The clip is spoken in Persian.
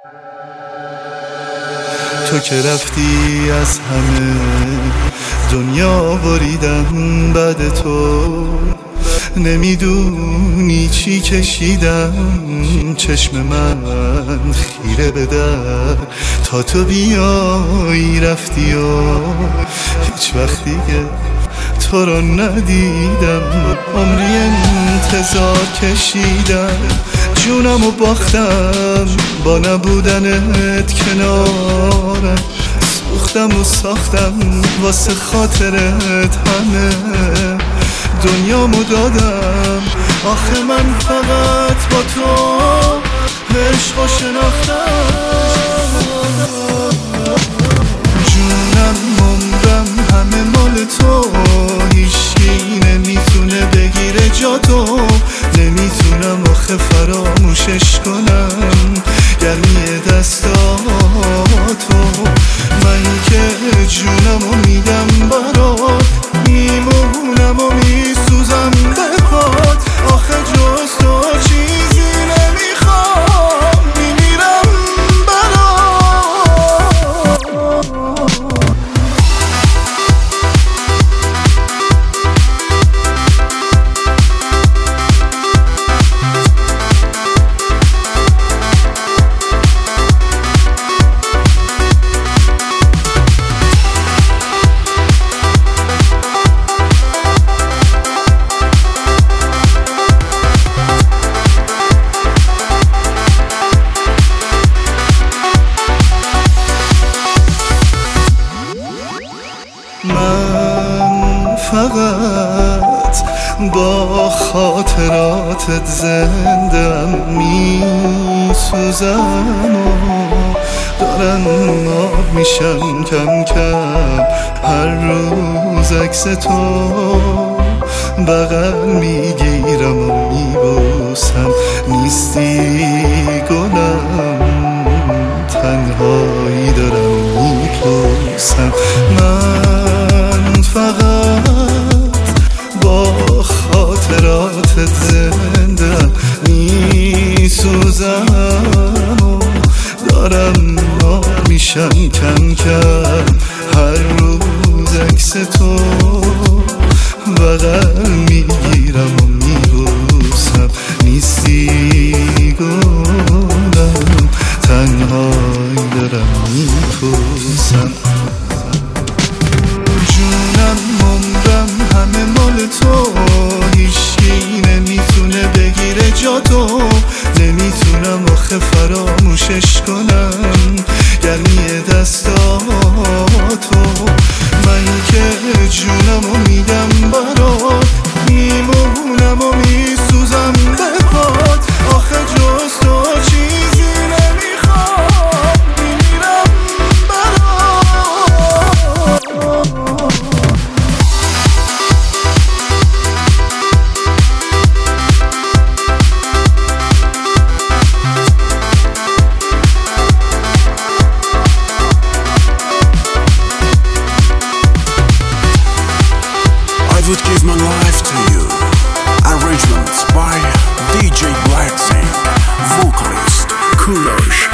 تو که رفتی از همه دنیا بریدم بعد تو، نمیدونی چی کشیدم چشم من خیره به در تا تو بیایی رفتی و هیچ وقت دیگه تو رو ندیدم. عمری انتظار کشیدم، جونم و باختم با نبودنت کنارم، سوختم و ساختم واسه خاطرت همه دنیامو دادم. آخه من فقط با تو عشقو شناختم، جونم عمرم همه مال تو، هیچکی نمیتونه بگیره جا تو، نمیتونم آخه فراموشش کنم گرمی دستاتو. من که جونمو میدم برات، میمونم و میسوزم به پات، آخه جز تو چیزی نمیخوام، میمیرم برات. من فقط با خاطراتت زندم، میسوزم و دارن آب میشم کم کم، هر روز عکس تو بغل میگیرم و میبوسم، نیستی گلم تنهایی دارم میپوسم. من فقط با خاطراتت زندم، میسوزم و دارم آب میشم کم کم، هر روز عکس تو بغل میگیرم و میبوسم، نیستی گلم تنهایی دارم میپوسم. جونم عمرم همه مال تو، هیچکی نمیتونه بگیره جا تو، نمیتونم آخه فراموشش کنم گرمی دستاتو. من که جونمو میدم برات، میمونم و میسوزم به پات، آخه جز تو چیزی نمیخوام، میمیرم برات. I would give my life to you. Arrangements by DJ Blacksing, vocalist Kurosh.